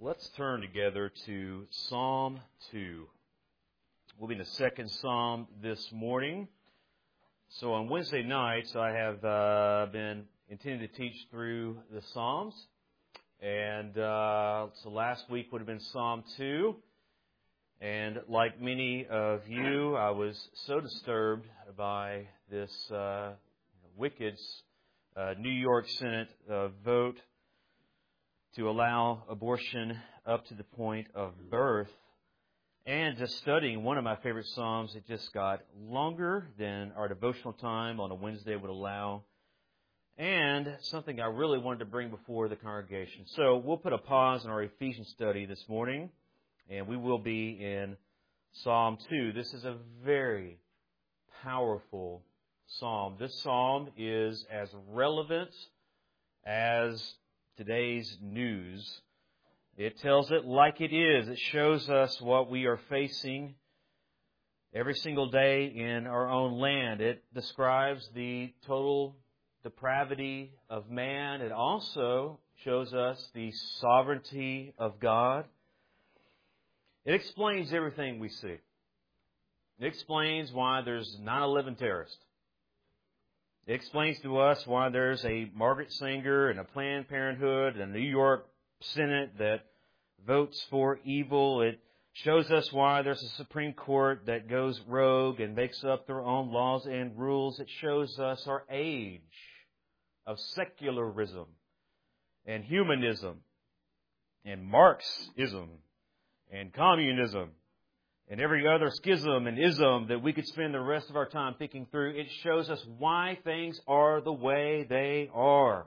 Let's turn together to Psalm 2. We'll be in the second Psalm this morning. So on Wednesday nights, I have been intending to teach through the Psalms. And so last week would have been Psalm 2. And like many of you, I was so disturbed by this wicked New York Senate vote to allow abortion up to the point of birth. And just studying one of my favorite Psalms, it just got longer than our devotional time on a Wednesday would allow. And something I really wanted to bring before the congregation. So we'll put a pause in our Ephesians study this morning, and we will be in Psalm 2. This is a very powerful psalm. This psalm is as relevant as today's news. It tells it like it is. It shows us what we are facing every single day in our own land. It describes the total depravity of man. It also shows us the sovereignty of God. It explains everything we see. It explains why there's 9/11 terrorists. It explains to us why there's a Margaret Sanger and a Planned Parenthood and a New York Senate that votes for evil. It shows us why there's a Supreme Court that goes rogue and makes up their own laws and rules. It shows us our age of secularism and humanism and Marxism and communism and every other schism and ism that we could spend the rest of our time thinking through. It shows us why things are the way they are.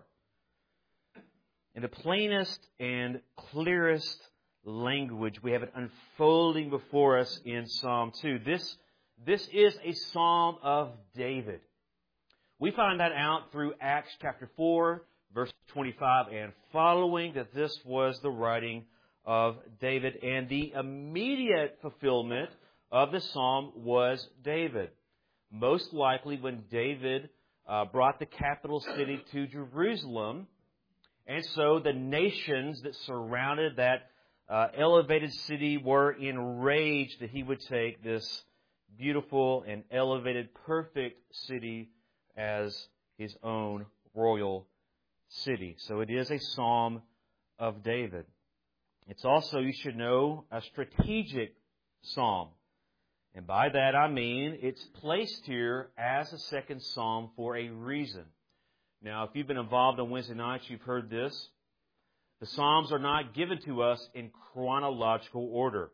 In the plainest and clearest language, we have it unfolding before us in Psalm 2. This is a Psalm of David. We find that out through Acts chapter 4, verse 25 and following, that this was the writing of David. And the immediate fulfillment of the psalm was David. Most likely when David brought the capital city to Jerusalem. And so the nations that surrounded that elevated city were enraged that he would take this beautiful and elevated, perfect city as his own royal city. So it is a psalm of David. It's also, you should know, a strategic psalm. And by that I mean it's placed here as a second psalm for a reason. Now, if you've been involved on Wednesday nights, you've heard this. The Psalms are not given to us in chronological order.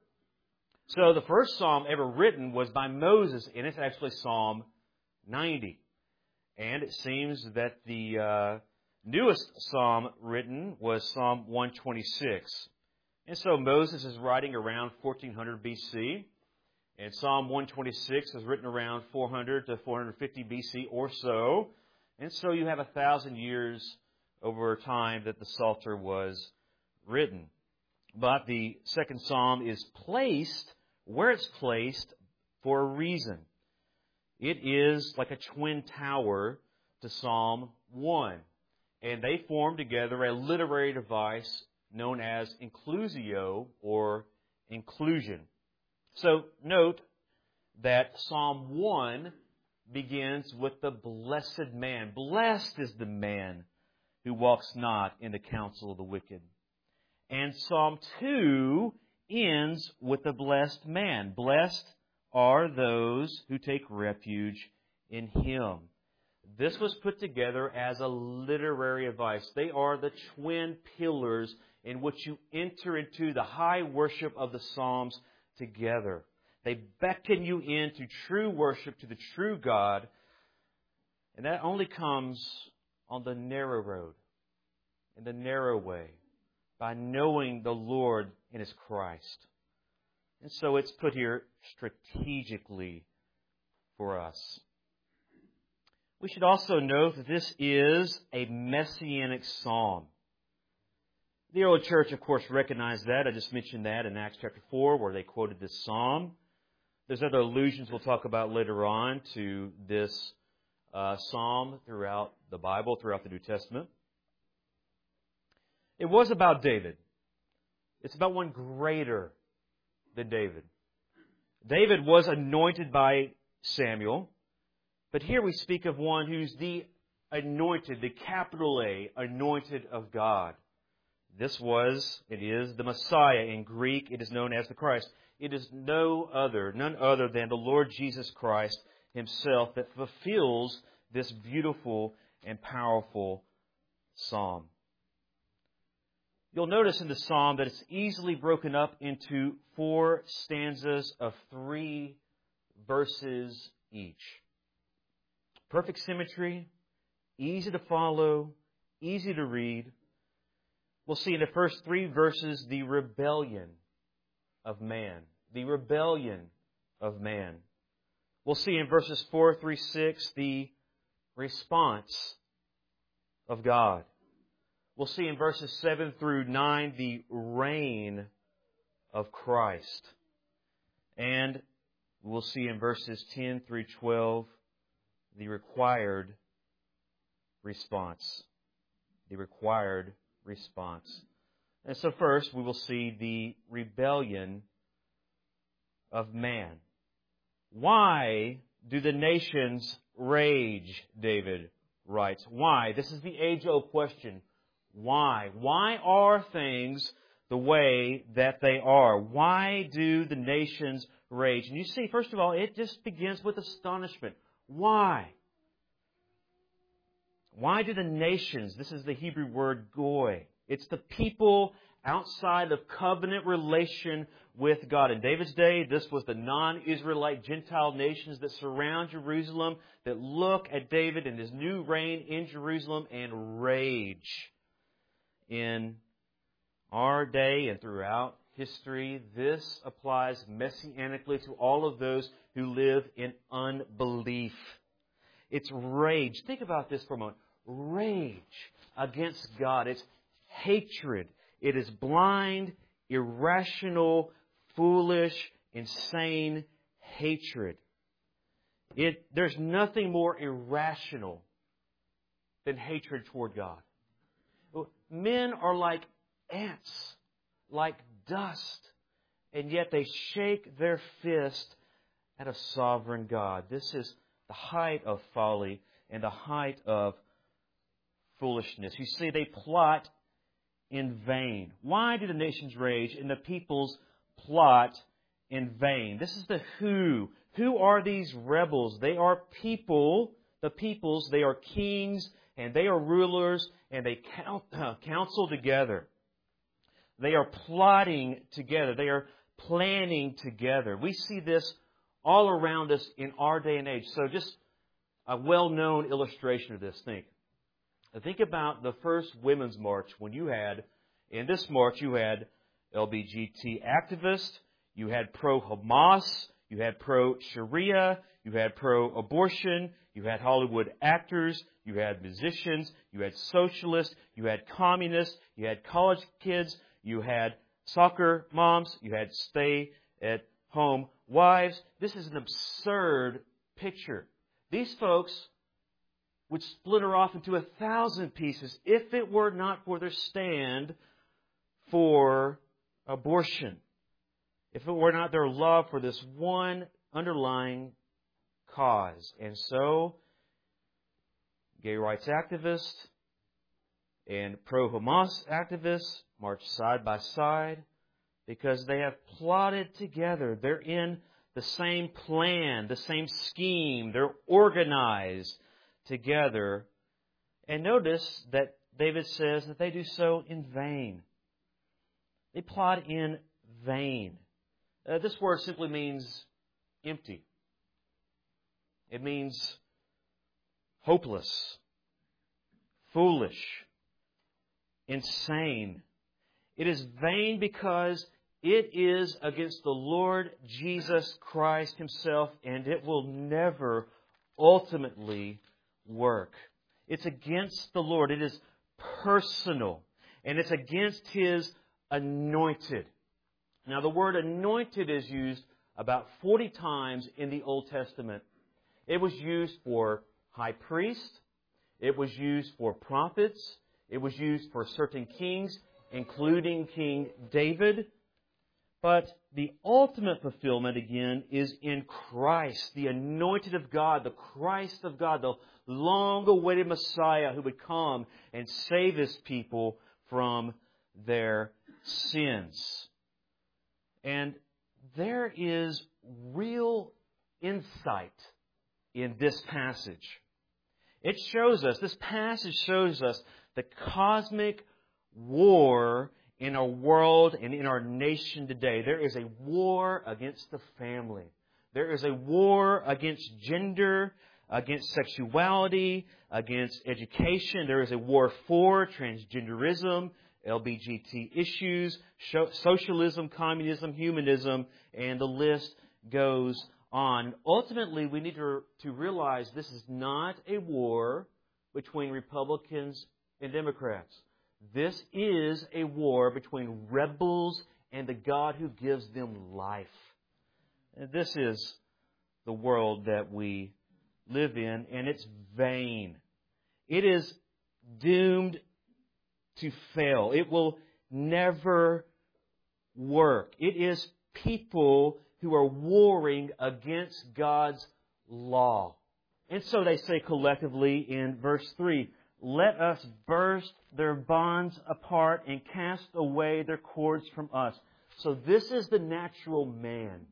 So the first psalm ever written was by Moses, and it's actually Psalm 90. And it seems that the newest psalm written was Psalm 126. And so Moses is writing around 1400 BC, and Psalm 126 is written around 400 to 450 BC or so. And so you have 1,000 years over time that the Psalter was written. But the second psalm is placed where it's placed for a reason. It is like a twin tower to Psalm 1. And they form together a literary device known as inclusio or inclusion. So note that Psalm 1 begins with the blessed man. Blessed is the man who walks not in the counsel of the wicked. And Psalm 2 ends with the blessed man. Blessed are those who take refuge in Him. This was put together as a literary device. They are the twin pillars in which you enter into the high worship of the Psalms together. They beckon you into true worship to the true God. And that only comes on the narrow road, in the narrow way, by knowing the Lord in His Christ. And so it's put here strategically for us. We should also note that this is a messianic psalm. The early church, of course, recognized that. I just mentioned that in Acts chapter 4, where they quoted this psalm. There's other allusions we'll talk about later on to this psalm throughout the Bible, throughout the New Testament. It was about David. It's about one greater than David. David was anointed by Samuel, but here we speak of one who's the anointed, the capital A, anointed of God. It is the Messiah. In Greek, it is known as the Christ. It is none other than the Lord Jesus Christ Himself that fulfills this beautiful and powerful psalm. You'll notice in the psalm that it's easily broken up into 4 stanzas of 3 verses each. Perfect symmetry, easy to follow, easy to read. We'll see in the first 3 verses the rebellion of man. The rebellion of man. We'll see in verses 4 through 6 the response of God. We'll see in verses 7 through 9 the reign of Christ. And we'll see in verses 10 through 12 the required response. The required response. And so first we will see the rebellion of man. Why do the nations rage, David writes. Why? This is the age-old question. Why? Why are things the way that they are? Why do the nations rage? And you see, first of all, it just begins with astonishment. Why? Why do the nations, this is the Hebrew word goy, it's the people outside of covenant relation with God. In David's day, this was the non-Israelite Gentile nations that surround Jerusalem, that look at David and his new reign in Jerusalem and rage. In our day and throughout history, this applies messianically to all of those who live in unbelief. It's rage. Think about this for a moment. Rage against God. It's hatred. It is blind, irrational, foolish, insane hatred. There's nothing more irrational than hatred toward God. Men are like ants, like dust, and yet they shake their fist at a sovereign God. This is the height of folly and the height of foolishness. You see, they plot in vain. Why do the nations rage and the peoples plot in vain? This is the who. Who are these rebels? They are people, the peoples, they are kings, and they are rulers, and they counsel together. They are plotting together. They are planning together. We see this all around us in our day and age. So just a well-known illustration of this. Think about the first Women's March when in this march you had LGBT activists, you had pro-Hamas, you had pro-Sharia, you had pro-abortion, you had Hollywood actors, you had musicians, you had socialists, you had communists, you had college kids, you had soccer moms, you had stay-at-home wives. This is an absurd picture. These folks would splinter off into 1,000 pieces if it were not for their stand for abortion. If it were not their love for this one underlying cause. And so, gay rights activists and pro-Hamas activists march side by side because they have plotted together. They're in the same plan, the same scheme. They're organized together. And notice that David says that they do so in vain. They plot in vain. This word simply means empty. It means hopeless, foolish, insane. It is vain because it is against the Lord Jesus Christ Himself, and it will never ultimately work. It's against the Lord. It is personal, and it's against His anointed. Now, the word anointed is used about 40 times in the Old Testament. It was used for high priests. It was used for prophets. It was used for certain kings. including King David. But the ultimate fulfillment, again, is in Christ, the anointed of God, the Christ of God, the long-awaited Messiah who would come and save His people from their sins. And there is real insight in this passage. This passage shows us the cosmic war in our world and in our nation today. There is a war against the family. There is a war against gender, against sexuality, against education. There is a war for transgenderism, LGBT issues, socialism, communism, humanism, and the list goes on. Ultimately, we need to realize this is not a war between Republicans and Democrats. This is a war between rebels and the God who gives them life. And this is the world that we live in, and it's vain. It is doomed to fail. It will never work. It is people who are warring against God's law. And so they say collectively in verse 3, "Let us burst their bonds apart and cast away their cords from us." So this is the natural man.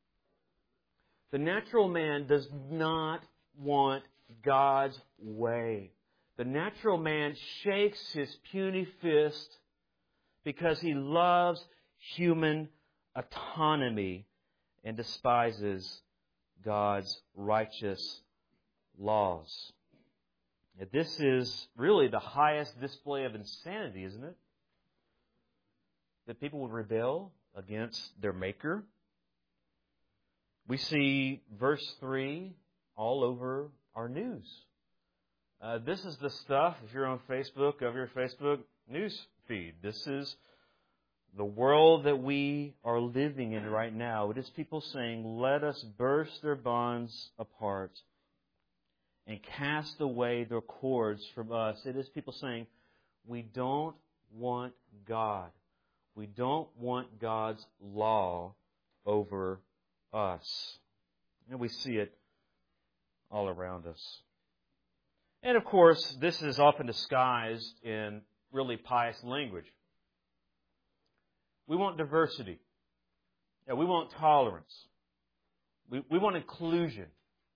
The natural man does not want God's way. The natural man shakes his puny fist because he loves human autonomy and despises God's righteous laws. This is really the highest display of insanity, isn't it? That people would rebel against their Maker. We see verse 3 all over our news. This is the stuff, if you're on Facebook, of your Facebook news feed. This is the world that we are living in right now. It is people saying, "Let us burst their bonds apart and cast away their cords from us." It is people saying, we don't want God. We don't want God's law over us. And we see it all around us. And of course, this is often disguised in really pious language. We want diversity. We want tolerance. We want inclusion.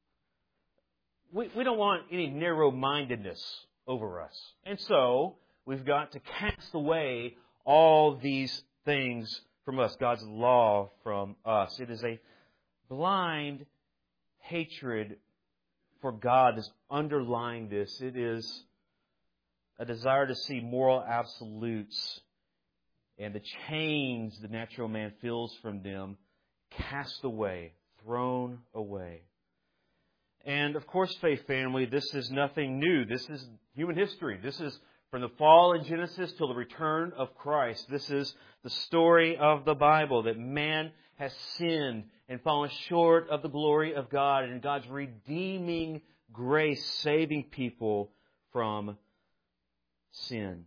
We don't want any narrow-mindedness over us. And so, we've got to cast away all these things from us, God's law from us. It is a blind hatred for God that's underlying this. It is a desire to see moral absolutes and the chains the natural man feels from them cast away, thrown away. And of course, faith family, this is nothing new. This is human history. This is from the fall in Genesis till the return of Christ. This is the story of the Bible, that man has sinned and fallen short of the glory of God, and God's redeeming grace saving people from sin.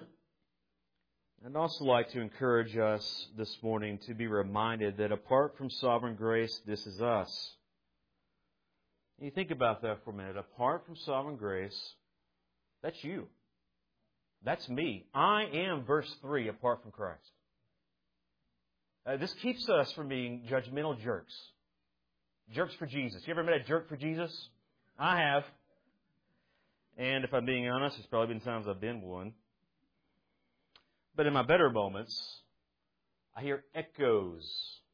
I'd also like to encourage us this morning to be reminded that apart from sovereign grace, this is us. You think about that for a minute. Apart from sovereign grace, that's you. That's me. I am, verse 3, apart from Christ. This keeps us from being judgmental jerks. Jerks for Jesus. You ever met a jerk for Jesus? I have. And if I'm being honest, there's probably been times I've been one. But in my better moments, I hear echoes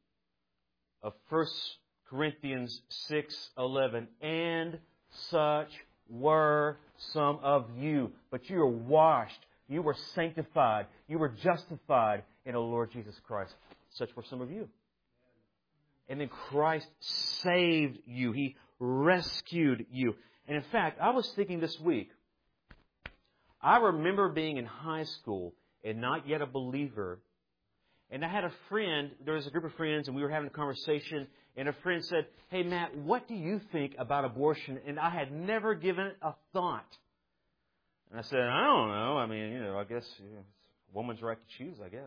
of 1 Corinthians 6:11. "And such were some of you, but you were washed, you were sanctified, you were justified in the Lord Jesus Christ." Such were some of you. And then Christ saved you. He rescued you. And in fact, I was thinking this week, I remember being in high school and not yet a believer. And I had a friend, there was a group of friends, and we were having a conversation, and a friend said, "Hey, Matt, what do you think about abortion?" And I had never given it a thought. And I said, "I don't know. I mean, I guess woman's right to choose, I guess.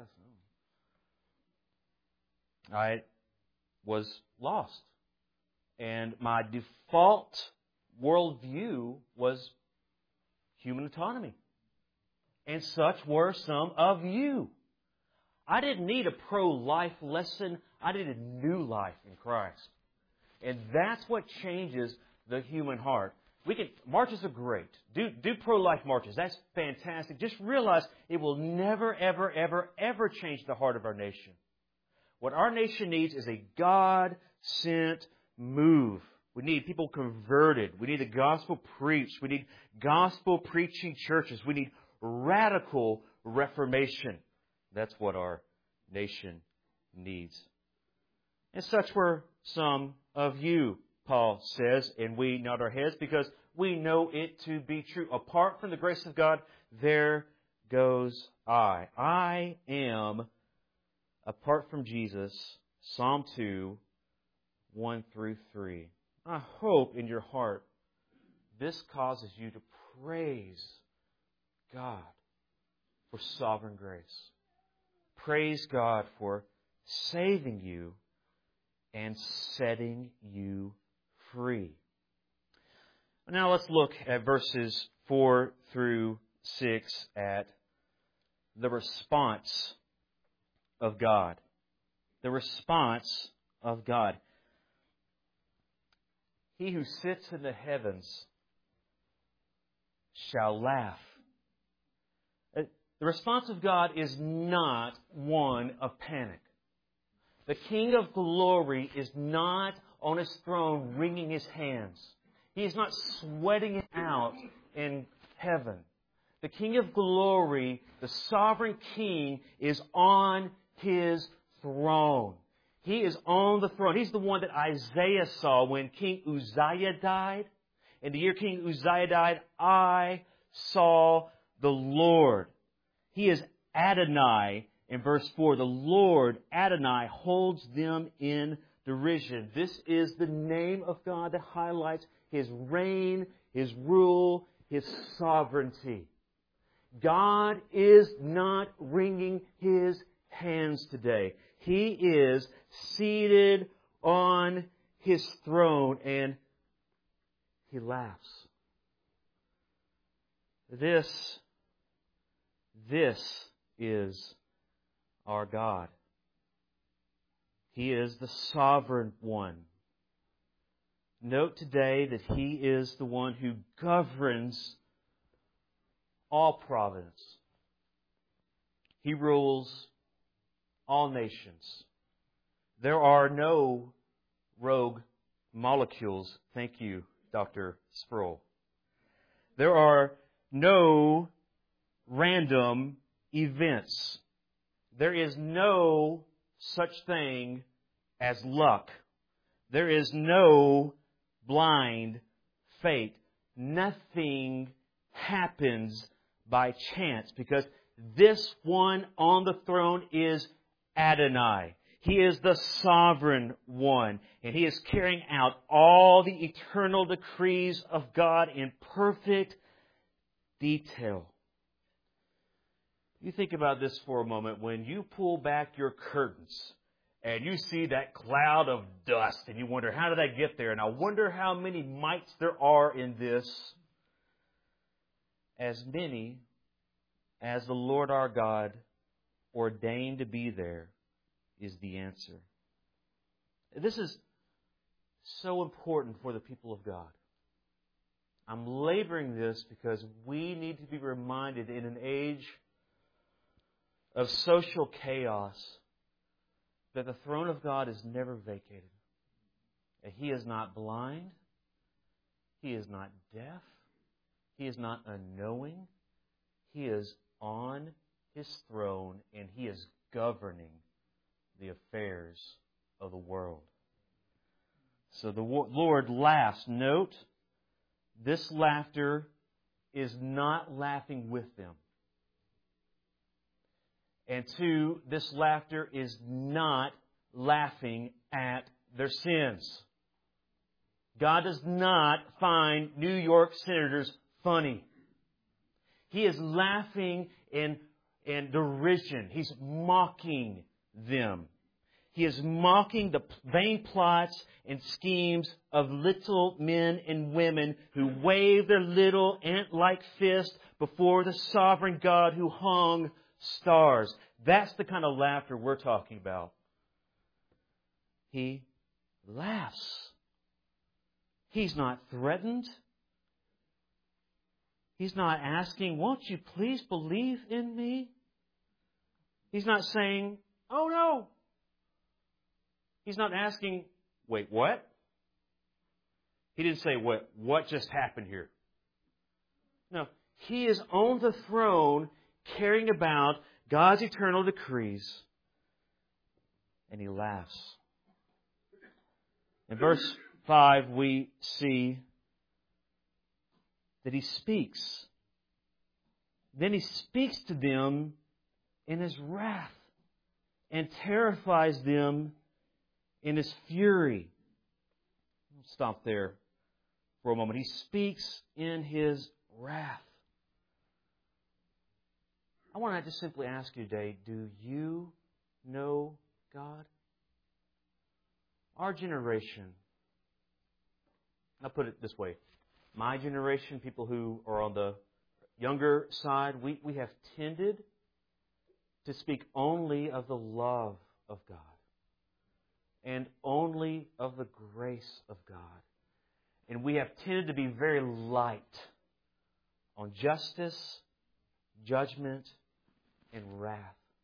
I was lost. And my default worldview was human autonomy. And such were some of you. I didn't need a pro-life lesson. I needed new life in Christ. And that's what changes the human heart. Marches are great. Do pro-life marches. That's fantastic. Just realize it will never, ever, ever, ever change the heart of our nation. What our nation needs is a God-sent move. We need people converted. We need the gospel preached. We need gospel preaching churches. We need radical reformation. That's what our nation needs. And such were some of you, Paul says, and we nod our heads because we know it to be true. Apart from the grace of God, there goes I. I am, apart from Jesus, Psalm 2, 1 through 3. I hope in your heart this causes you to praise God for sovereign grace. Praise God for saving you and setting you free. Now let's look at verses 4 through 6 at the response of God. The response of God. He who sits in the heavens shall laugh. The response of God is not one of panic. The King of glory is not on His throne wringing His hands. He is not sweating it out in heaven. The King of glory, the sovereign King, is on His throne. He is on the throne. He's the one that Isaiah saw when King Uzziah died. In the year King Uzziah died, I saw the Lord. He is Adonai in verse 4. The Lord, Adonai, holds them in derision. This is the name of God that highlights His reign, His rule, His sovereignty. God is not wringing His hands today. He is seated on His throne and He laughs. This is our God. He is the sovereign one. Note today that He is the one who governs all providence. He rules all nations. There are no rogue molecules. Thank you, Dr. Sproul. There are no random events. There is no such thing as luck. There is no blind fate. Nothing happens by chance because this one on the throne is Adonai. He is the sovereign one, and He is carrying out all the eternal decrees of God in perfect detail. You think about this for a moment. When you pull back your curtains and you see that cloud of dust and you wonder, how did I get there? And I wonder how many mites there are in this. As many as the Lord our God ordained to be there is the answer. This is so important for the people of God. I'm laboring this because we need to be reminded in an age of social chaos that the throne of God is never vacated. That He is not blind. He is not deaf. He is not unknowing. He is on His throne and He is governing the affairs of the world. So the Lord laughs. Note, this laughter is not laughing with them. And two, this laughter is not laughing at their sins. God does not find New York senators funny. He is laughing in and derision. He's mocking them. He is mocking the vain plots and schemes of little men and women who wave their little ant-like fist before the sovereign God who hung stars. That's the kind of laughter we're talking about. He laughs. He's not threatened. He's not asking, won't you please believe in me? He's not saying, oh no. He's not asking, wait, what? He didn't say, what just happened here? No, He is on the throne caring about God's eternal decrees. And He laughs. In verse 5, we see that He speaks. Then He speaks to them in His wrath and terrifies them in His fury. I'll stop there for a moment. He speaks in His wrath. I want to just simply ask you today, do you know God? Our generation, I'll put it this way. My generation, people who are on the younger side, we have tended to speak only of the love of God and only of the grace of God. And we have tended to be very light on justice, judgment, and wrath.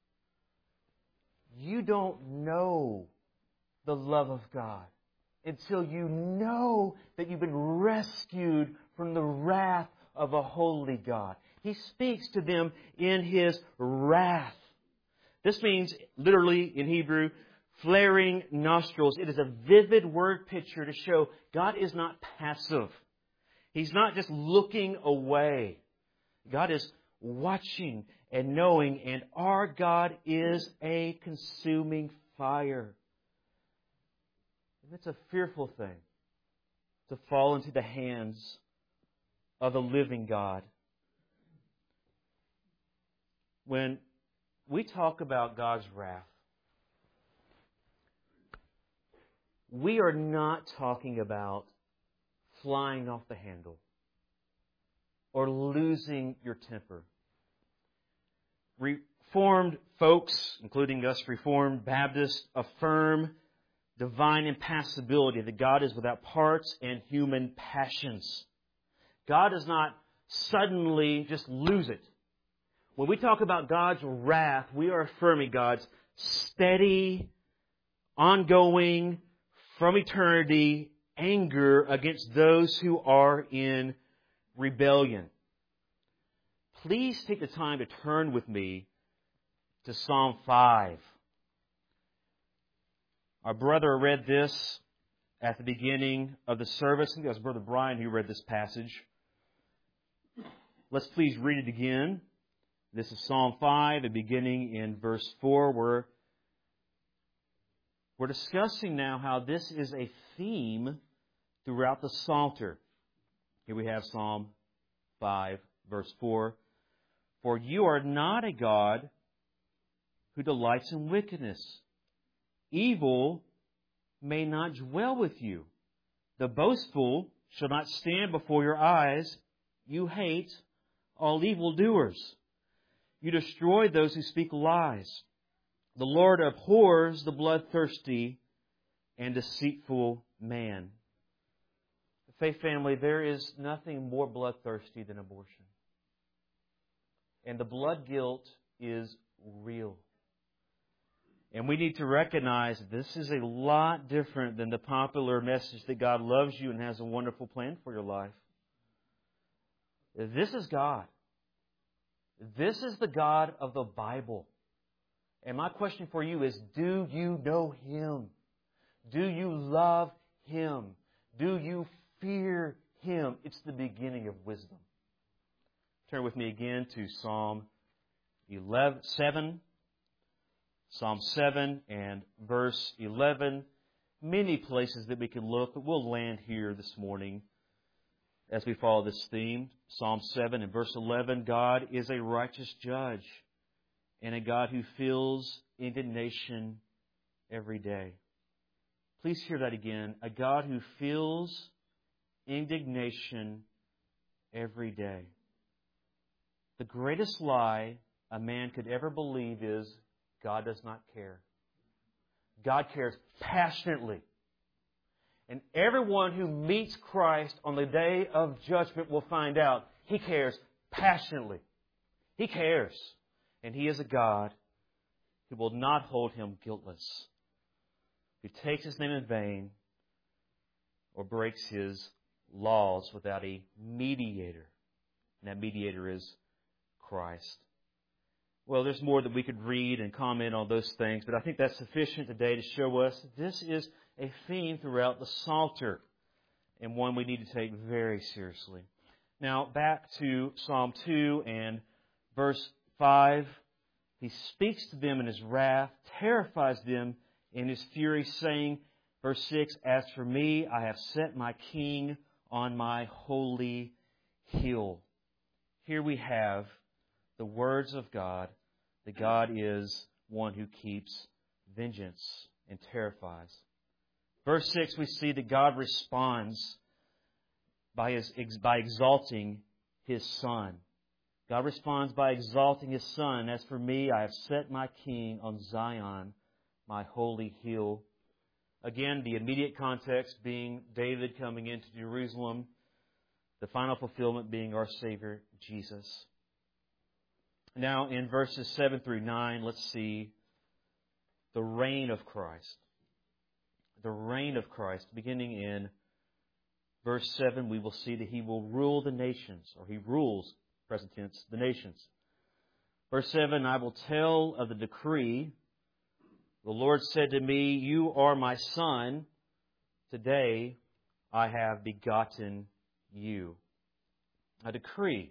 You don't know the love of God until you know that you've been rescued from the wrath of a holy God. He speaks to them in His wrath. This means, literally in Hebrew, flaring nostrils. It is a vivid word picture to show God is not passive. He's not just looking away. God is watching and knowing, and our God is a consuming fire. And it's a fearful thing to fall into the hands of the living God. When we talk about God's wrath, we are not talking about flying off the handle or losing your temper. Reformed folks, including us Reformed Baptists, affirm divine impassibility, that God is without parts and human passions. God does not suddenly just lose it. When we talk about God's wrath, we are affirming God's steady, ongoing, from eternity, anger against those who are in rebellion. Please take the time to turn with me to Psalm 5. Our brother read this at the beginning of the service. I think that was Brother Brian who read this passage. Let's please read it again. This is Psalm 5, and beginning in verse 4, where we're discussing now how this is a theme throughout the Psalter. Here we have Psalm 5, verse 4. For you are not a God who delights in wickedness. Evil may not dwell with you. The boastful shall not stand before your eyes. You hate all evildoers. You destroy those who speak lies. The Lord abhors the bloodthirsty and deceitful man. Faith family, there is nothing more bloodthirsty than abortion. And the blood guilt is real. And we need to recognize that this is a lot different than the popular message that God loves you and has a wonderful plan for your life. This is God. This is the God of the Bible. And my question for you is, do you know Him? Do you love Him? Do you fear Him? It's the beginning of wisdom. Turn with me again to Psalm 7. Psalm 7 and verse 11. Many places that we can look, but we'll land here this morning as we follow this theme. Psalm 7 and verse 11. God is a righteous judge. and a God who feels indignation every day. Please hear that again. A God who feels indignation every day. The greatest lie a man could ever believe is God does not care. God cares passionately. And everyone who meets Christ on the day of judgment will find out He cares passionately. He cares. And He is a God who will not hold him guiltless, who takes His name in vain or breaks His laws without a mediator. And that mediator is Christ. Well, there's more that we could read and comment on those things, but I think that's sufficient today to show us this is a theme throughout the Psalter, and one we need to take very seriously. Now, back to Psalm 2 and verse 5. He speaks to them in His wrath, terrifies them in His fury, saying, verse 6, "As for me, I have set my king on my holy hill." Here we have the words of God, that God is one who keeps vengeance and terrifies. Verse 6, we see that God responds by exalting His Son. God responds by exalting His Son. "As for me, I have set my king on Zion, my holy hill." Again, the immediate context being David coming into Jerusalem, the final fulfillment being our Savior, Jesus. Now, in verses 7 through 9, let's see the reign of Christ. The reign of Christ. Beginning in verse 7, we will see that He will rule the nations, or He rules, present tense, the nations. Verse 7, "I will tell of the decree. The Lord said to me, 'You are my Son. Today I have begotten you.'" A decree.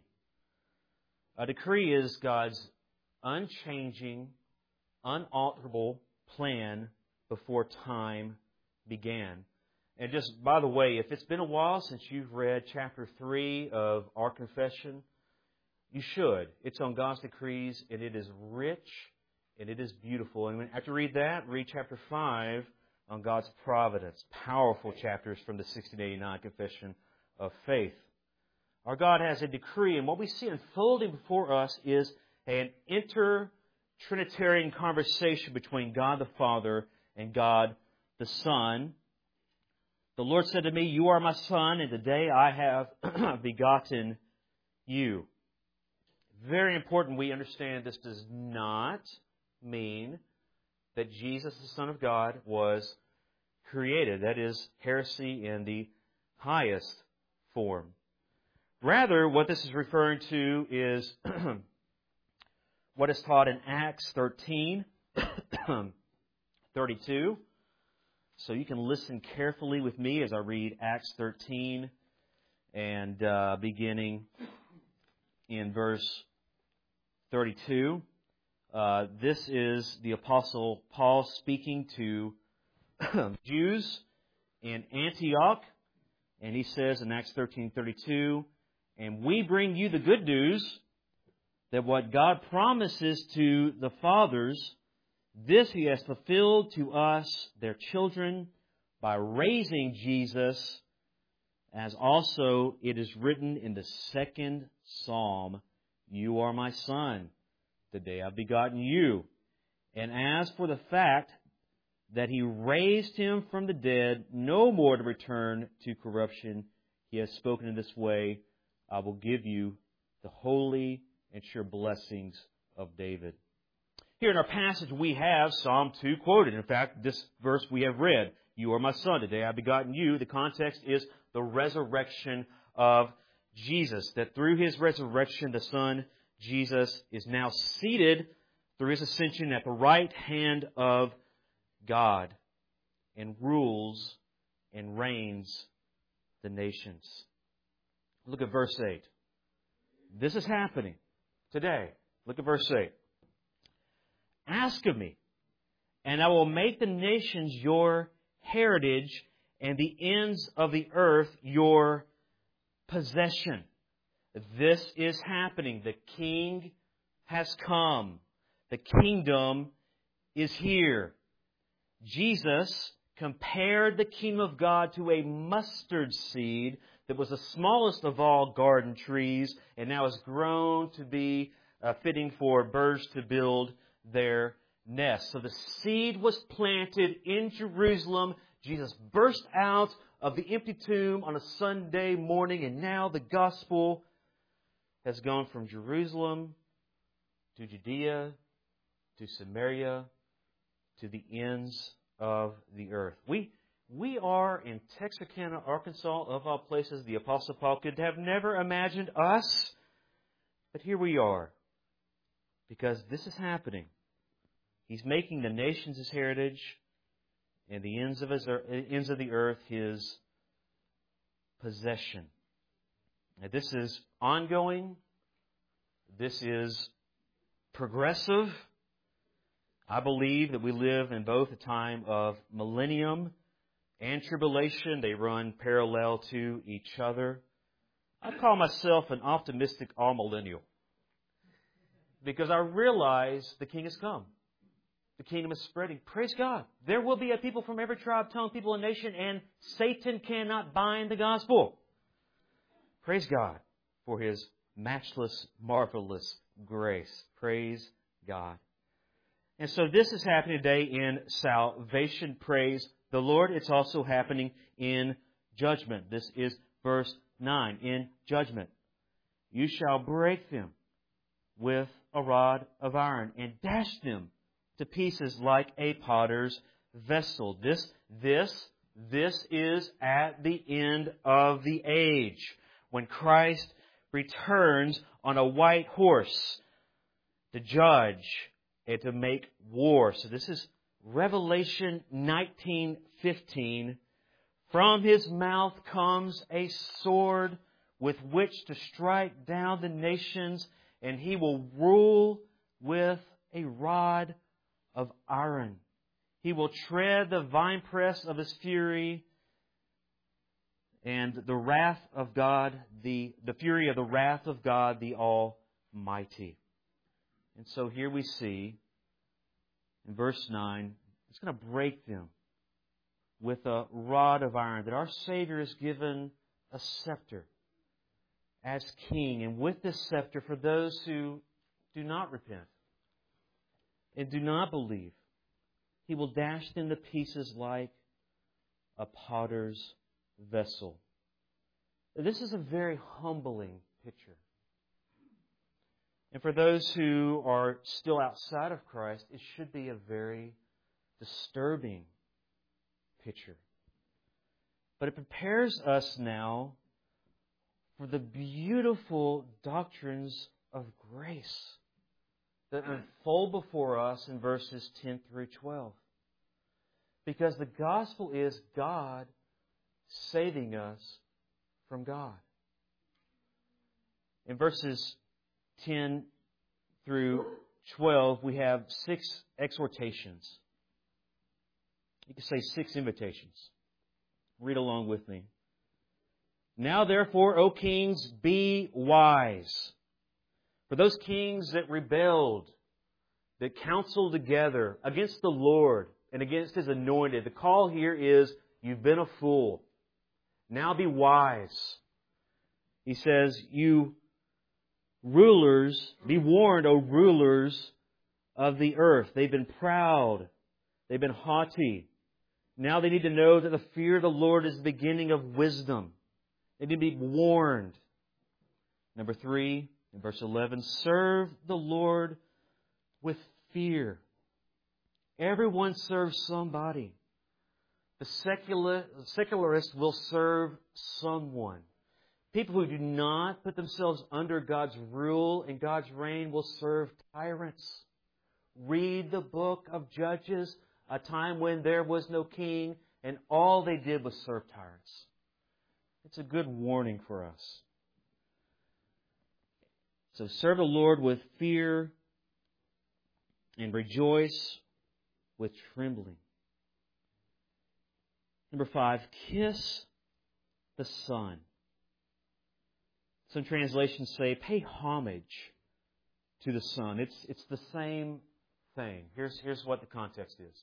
A decree is God's unchanging, unalterable plan before time began. And just by the way, if it's been a while since you've read chapter 3 of our confession, you should. It's on God's decrees, and it is rich, and it is beautiful. And after you read that, read chapter 5 on God's providence. Powerful chapters from the 1689 Confession of Faith. Our God has a decree, and what we see unfolding before us is an inter-Trinitarian conversation between God the Father and God the Son. "The Lord said to me, 'You are my Son, and today I have begotten you.'" Very important we understand this does not mean that Jesus, the Son of God, was created. That is heresy in the highest form. Rather, what this is referring to is what is taught in Acts 13, 32. So you can listen carefully with me as I read Acts 13 and beginning in verse 32. This is the Apostle Paul speaking to Jews in Antioch. And he says in Acts 13:32, "And we bring you the good news that what God promises to the fathers, this He has fulfilled to us, their children, by raising Jesus, as also it is written in the second Psalm, 'You are my Son, today I've begotten you.' And as for the fact that He raised Him from the dead, no more to return to corruption, He has spoken in this way, 'I will give you the holy and sure blessings of David.'" Here in our passage we have Psalm 2 quoted. In fact, this verse we have read, "You are my Son, today I have begotten you." The context is the resurrection of Jesus. That through His resurrection, the Son, Jesus, is now seated through His ascension at the right hand of God and rules and reigns the nations. Look at verse 8. This is happening today. Look at verse 8. "Ask of me, and I will make the nations your heritage and the ends of the earth your possession." This is happening. The King has come. The kingdom is here. Jesus compared the kingdom of God to a mustard seed that was the smallest of all garden trees and now has grown to be fitting for birds to build their nests. So the seed was planted in Jerusalem. Jesus burst out of the empty tomb on a Sunday morning, and now the gospel has gone from Jerusalem to Judea to Samaria to the ends of the earth. We are in Texarkana, Arkansas, of all places. The Apostle Paul could have never imagined us, but here we are, because this is happening. He's making the nations His heritage and the ends of the earth His possession. Now, this is ongoing. This is progressive. I believe that we live in both a time of millennium and tribulation. They run parallel to each other. I call myself an optimistic all-millennial because I realize the King has come. The kingdom is spreading. Praise God. There will be a people from every tribe, tongue, people, and nation, and Satan cannot bind the gospel. Praise God for His matchless, marvelous grace. Praise God. And so this is happening today in salvation. Praise the Lord. It's also happening in judgment. This is verse 9. In judgment, you shall break them with a rod of iron and dash them to pieces like a potter's vessel. This is at the end of the age, when Christ returns on a white horse to judge and to make war. So this is Revelation 19:15. From His mouth comes a sword with which to strike down the nations, and He will rule with a rod of iron. He will tread the winepress of His fury, and the wrath of God, the fury of the wrath of God the Almighty. And so here we see, in verse 9, it's going to break them with a rod of iron, that our Savior is given a scepter as King. And with this scepter, for those who do not repent and do not believe, He will dash them to pieces like a potter's vessel. This is a very humbling picture. And for those who are still outside of Christ, it should be a very disturbing picture. But it prepares us now for the beautiful doctrines of grace that unfold before us in verses 10 through 12. Because the gospel is God saving us from God. In verses 10 through 12, we have 6 exhortations. You could say 6 invitations. Read along with me. Now therefore, O kings, be wise. For those kings that rebelled, that counseled together against the Lord and against His anointed, the call here is, you've been a fool. Now be wise. He says, you rulers, be warned, O rulers of the earth. They've been proud. They've been haughty. Now they need to know that the fear of the Lord is the beginning of wisdom. They need to be warned. Number 3, in verse 11, serve the Lord with fear. Everyone serves somebody. The secularist will serve someone. People who do not put themselves under God's rule and God's reign will serve tyrants. Read the book of Judges, a time when there was no king, and all they did was serve tyrants. It's a good warning for us. So serve the Lord with fear and rejoice with trembling. Number 5, kiss the Son. Some translations say, pay homage to the Son. It's the same thing. Here's what the context is.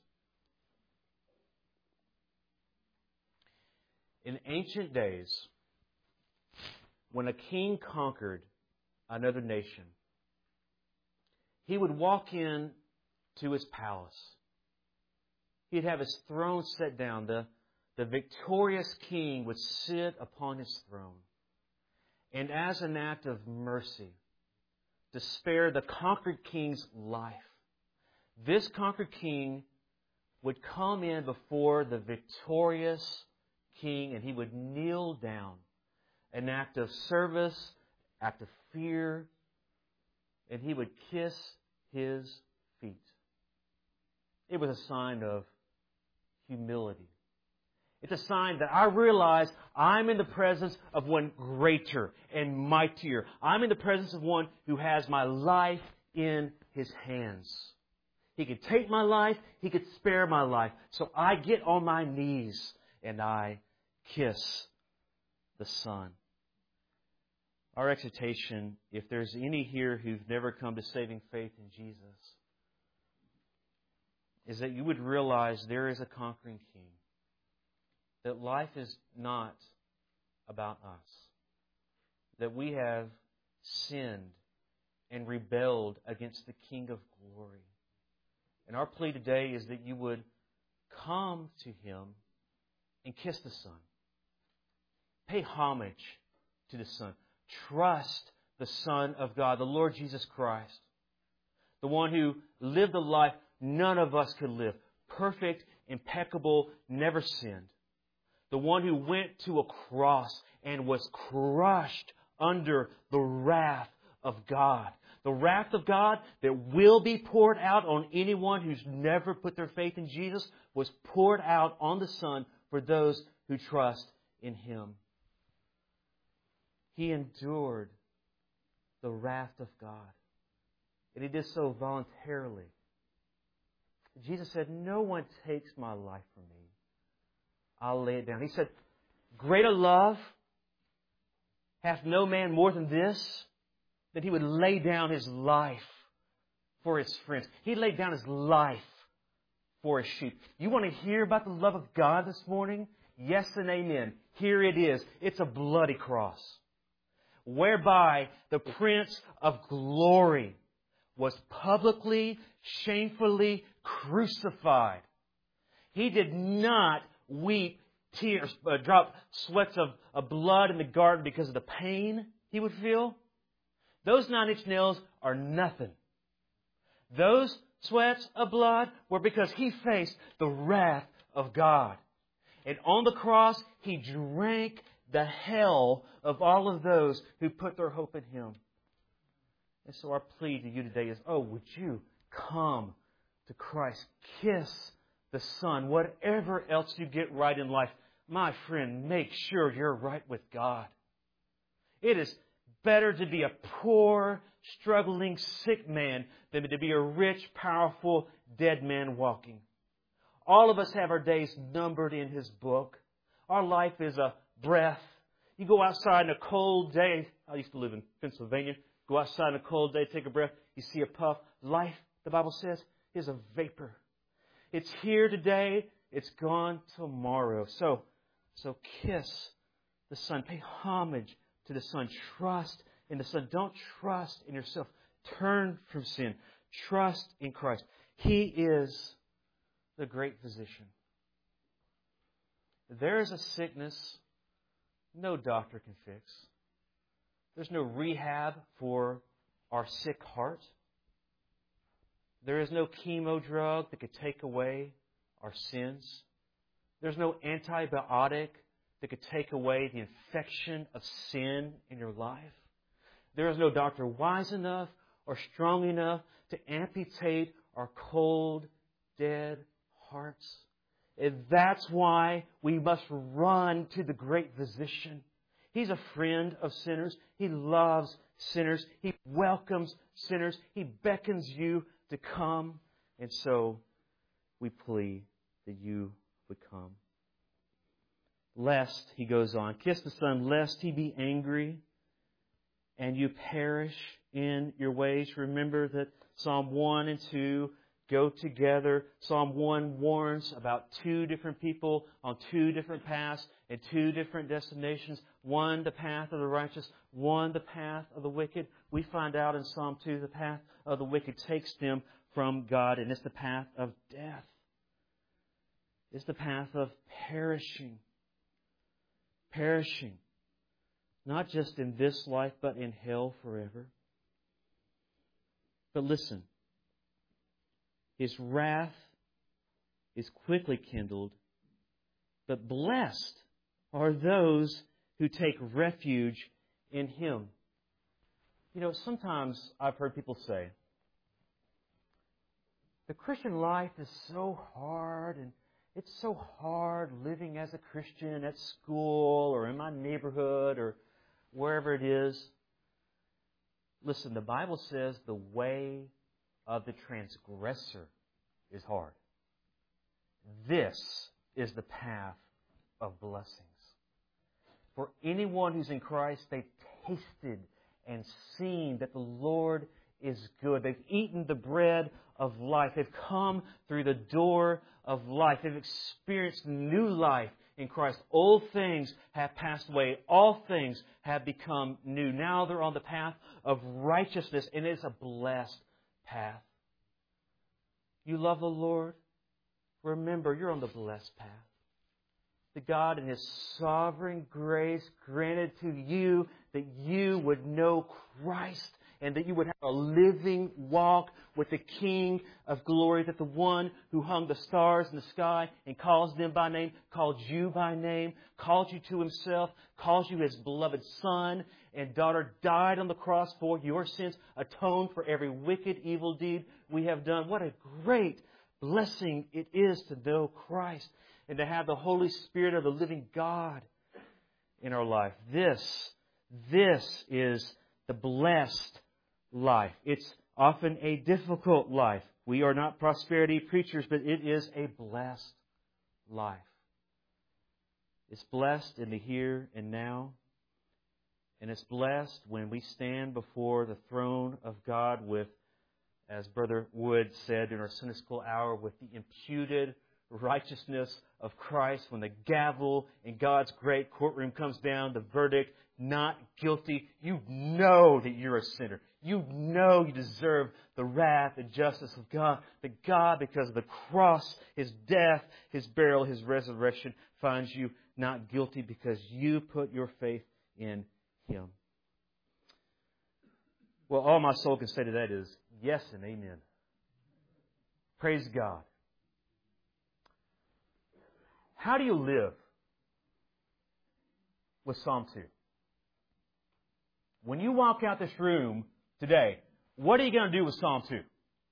In ancient days, when a king conquered another nation, he would walk in to his palace. He'd have his throne set down. The victorious king would sit upon his throne. And as an act of mercy, to spare the conquered king's life, this conquered king would come in before the victorious king and he would kneel down. An act of service, act of fear, and he would kiss his feet. It was a sign of humility. It's a sign that I realize I'm in the presence of one greater and mightier. I'm in the presence of one who has my life in His hands. He could take my life. He could spare my life. So I get on my knees and I kiss the Son. Our exhortation, if there's any here who've never come to saving faith in Jesus, is that you would realize there is a conquering King. That life is not about us. That we have sinned and rebelled against the King of glory. And our plea today is that you would come to Him and kiss the Son. Pay homage to the Son. Trust the Son of God, the Lord Jesus Christ. The one who lived a life none of us could live. Perfect, impeccable, never sinned. The one who went to a cross and was crushed under the wrath of God. The wrath of God that will be poured out on anyone who's never put their faith in Jesus was poured out on the Son for those who trust in Him. He endured the wrath of God. And He did so voluntarily. Jesus said, "No one takes my life from me. I'll lay it down." He said, "Greater love hath no man more than this, that He would lay down His life for His friends." He laid down His life for His sheep. You want to hear about the love of God this morning? Yes and amen. Here it is. It's a bloody cross, whereby the Prince of Glory was publicly, shamefully crucified. He did not weep tears, drop sweats of blood in the garden because of the pain He would feel. Those 9-inch nails are nothing. Those sweats of blood were because He faced the wrath of God. And on the cross, He drank the hell of all of those who put their hope in Him. And so our plea to you today is, would you come to Christ? Kiss the Son. Whatever else you get right in life, my friend, make sure you're right with God. It is better to be a poor, struggling, sick man than to be a rich, powerful, dead man walking. All of us have our days numbered in His book. Our life is a breath. You go outside on a cold day. I used to live in Pennsylvania. Go outside on a cold day, take a breath. You see a puff. Life, the Bible says, is a vapor. It's here today. It's gone tomorrow. So kiss the Son. Pay homage to the Son. Trust in the Son. Don't trust in yourself. Turn from sin. Trust in Christ. He is the great physician. There is a sickness no doctor can fix. There's no rehab for our sick heart. There is no chemo drug that could take away our sins. There's no antibiotic that could take away the infection of sin in your life. There is no doctor wise enough or strong enough to amputate our cold, dead hearts. And that's why we must run to the great physician. He's a friend of sinners. He loves sinners. He welcomes sinners. He beckons you to come. And so we plead that you would come. Lest, he goes on, kiss the Son, lest He be angry and you perish in your ways. Remember that Psalm 1 and 2 go together. Psalm 1 warns about two different people on two different paths and two different destinations. One, the path of the righteous. One, the path of the wicked. We find out in Psalm 2, the path of the wicked takes them from God, and it's the path of death. It's the path of perishing. Perishing. Not just in this life, but in hell forever. But listen. His wrath is quickly kindled, but blessed are those who take refuge in Him. You know, sometimes I've heard people say, the Christian life is so hard, and it's so hard living as a Christian at school or in my neighborhood or wherever it is. Listen, the Bible says the way of the transgressor is hard. This is the path of blessings. For anyone who's in Christ, they've tasted and seen that the Lord is good. They've eaten the bread of life. They've come through the door of life. They've experienced new life in Christ. Old things have passed away. All things have become new. Now they're on the path of righteousness, and it's a blessed path. You love the Lord? Remember, you're on the blessed path. The God in His sovereign grace granted to you that you would know Christ and that you would have a living walk with the King of glory, that the one who hung the stars in the sky and calls them by name, called you by name, called you to Himself, calls you His beloved Son and daughter, died on the cross for your sins, atoned for every wicked, evil deed we have done. What a great blessing it is to know Christ and to have the Holy Spirit of the living God in our life. This is the blessed life. It's often a difficult life. We are not prosperity preachers, but it is a blessed life. It's blessed in the here and now. And it's blessed when we stand before the throne of God with, as Brother Wood said in our Sunday school hour, with the imputed righteousness of Christ. When the gavel in God's great courtroom comes down, the verdict, not guilty, you know that you're a sinner. You know you deserve the wrath and justice of God. But God, because of the cross, His death, His burial, His resurrection, finds you not guilty because you put your faith in Him. Well, all my soul can say to that is yes and amen. Praise God. How do you live with Psalm 2? When you walk out this room today, what are you going to do with Psalm 2?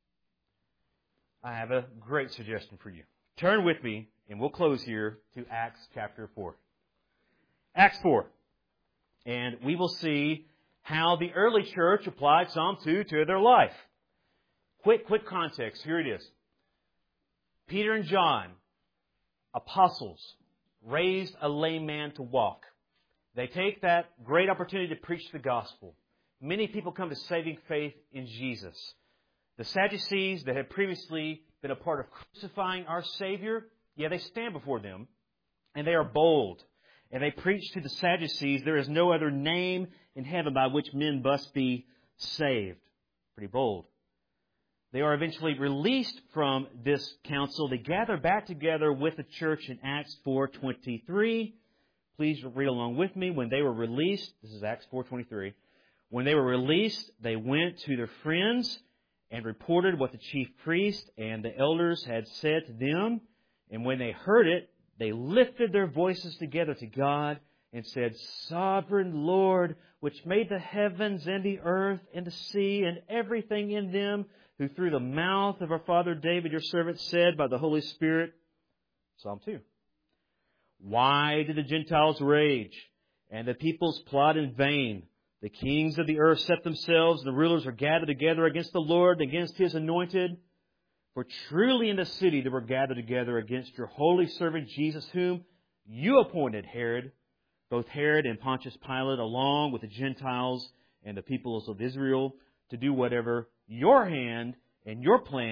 I have a great suggestion for you. Turn with me, and we'll close here, to Acts chapter 4. Acts 4. And we will see how the early church applied Psalm 2 to their life. Quick context. Here it is. Peter and John, apostles, raised a lame man to walk. They take that great opportunity to preach the gospel. Many people come to saving faith in Jesus. The Sadducees that had previously been a part of crucifying our Savior, they stand before them, and they are bold. And they preach to the Sadducees, there is no other name in heaven by which men must be saved. Pretty bold. They are eventually released from this council. They gather back together with the church in Acts 4:23. Please read along with me. When they were released, this is Acts 4:23. When they were released, they went to their friends and reported what the chief priest and the elders had said to them. And when they heard it, they lifted their voices together to God and said, Sovereign Lord, which made the heavens and the earth and the sea and everything in them, who through the mouth of our father David, your servant, said by the Holy Spirit, Psalm 2, Why did the Gentiles rage and the peoples plot in vain? The kings of the earth set themselves, and the rulers are gathered together against the Lord and against His anointed. For truly in the city they were gathered together against your holy servant Jesus, whom you appointed, Herod, both Herod and Pontius Pilate, along with the Gentiles and the peoples of Israel, to do whatever your hand and your plan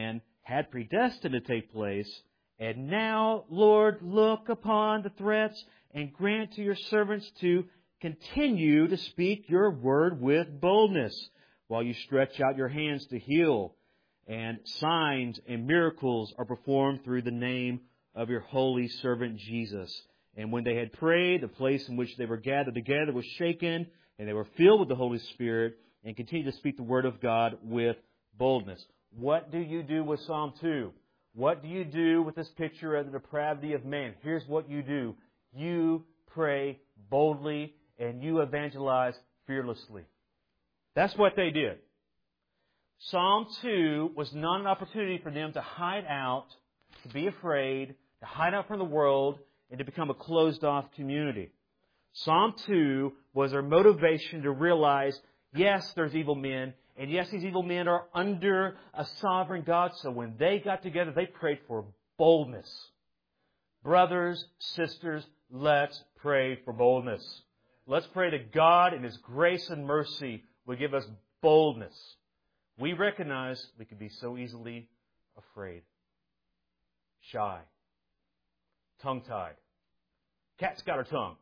had predestined to take place. And now, Lord, look upon the threats and grant to your servants to continue to speak your word with boldness, while you stretch out your hands to heal, and signs and miracles are performed through the name of your holy servant Jesus. And when they had prayed, the place in which they were gathered together was shaken, and they were filled with the Holy Spirit, and continued to speak the word of God with boldness. What do you do with Psalm 2? What do you do with this picture of the depravity of man? Here's what you do. You pray boldly, and you evangelize fearlessly. That's what they did. Psalm 2 was not an opportunity for them to hide out, to be afraid, to hide out from the world, and to become a closed-off community. Psalm 2 was their motivation to realize, yes, there's evil men, and yes, these evil men are under a sovereign God. So when they got together, they prayed for boldness. Brothers, sisters, let's pray for boldness. Let's pray that God in His grace and mercy will give us boldness. We recognize we can be so easily afraid, shy, tongue-tied. Cat's got her tongue.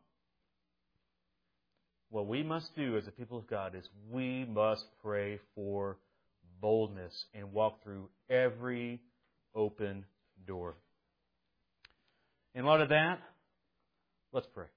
What we must do as a people of God is we must pray for boldness and walk through every open door. In light of that, let's pray.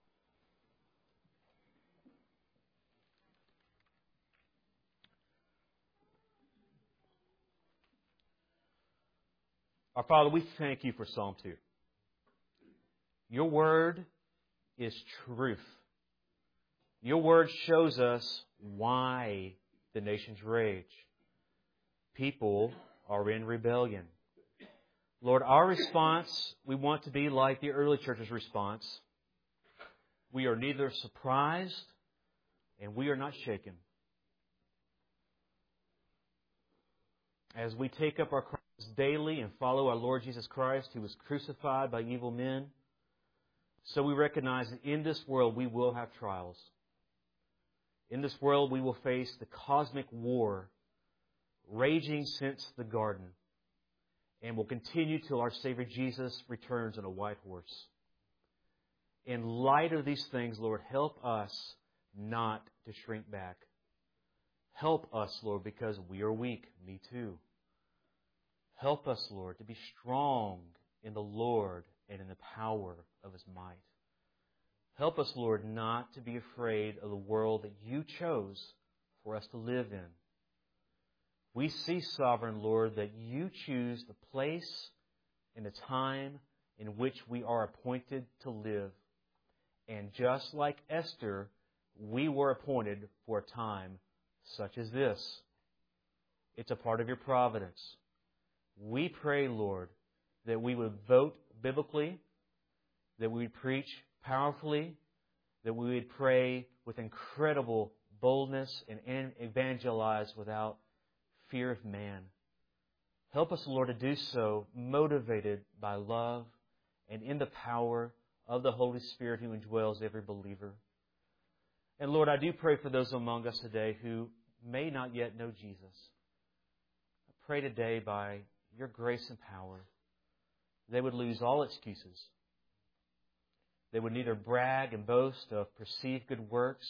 Our Father, we thank You for Psalm 2. Your Word is truth. Your Word shows us why the nations rage. People are in rebellion. Lord, our response, we want to be like the early church's response. We are neither surprised and we are not shaken. As we take up our cross daily and follow our Lord Jesus Christ, who was crucified by evil men, so we recognize that in this world we will have trials. In this world we will face the cosmic war raging since the garden, and will continue till our Savior Jesus returns on a white horse. In light of these things, Lord, help us not to shrink back. Help us, Lord, because we are weak. Me too. Help us, Lord, to be strong in the Lord and in the power of His might. Help us, Lord, not to be afraid of the world that You chose for us to live in. We see, Sovereign Lord, that You choose the place and the time in which we are appointed to live. And just like Esther, we were appointed for a time such as this. It's a part of Your providence. We pray, Lord, that we would vote biblically, that we would preach powerfully, that we would pray with incredible boldness and evangelize without fear of man. Help us, Lord, to do so motivated by love and in the power of the Holy Spirit who indwells every believer. And Lord, I do pray for those among us today who may not yet know Jesus. I pray today by Your grace and power, they would lose all excuses. They would neither brag and boast of perceived good works,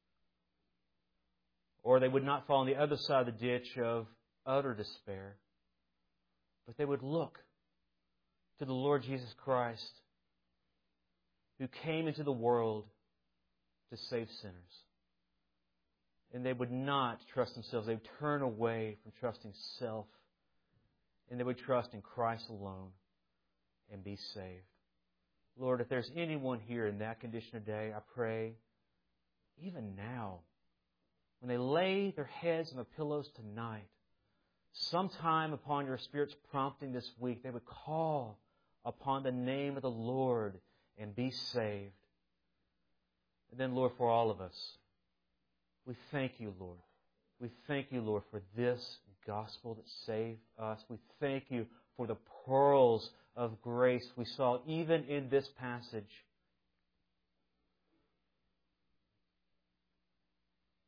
or they would not fall on the other side of the ditch of utter despair, but they would look to the Lord Jesus Christ, who came into the world to save sinners. And they would not trust themselves. They would turn away from trusting self, and they would trust in Christ alone and be saved. Lord, if there's anyone here in that condition today, I pray, even now, when they lay their heads on the pillows tonight, sometime upon Your Spirit's prompting this week, they would call upon the name of the Lord and be saved. And then, Lord, for all of us, we thank You, Lord. We thank You, Lord, for this gospel that saved us. We thank You for the pearls of grace we saw even in this passage.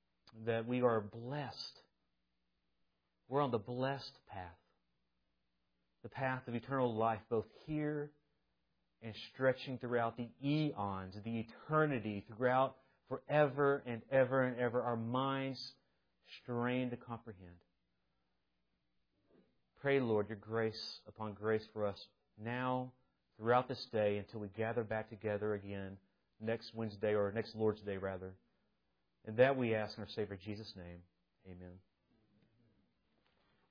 That we are blessed. We're on the blessed path. the path of eternal life, both here and stretching throughout the eons, the eternity, throughout forever and ever and ever. Our minds strain to comprehend. Pray, Lord, your grace upon grace for us now, throughout this day, until we gather back together again next Wednesday, or next Lord's Day, rather. And that we ask in our Savior Jesus' name. Amen.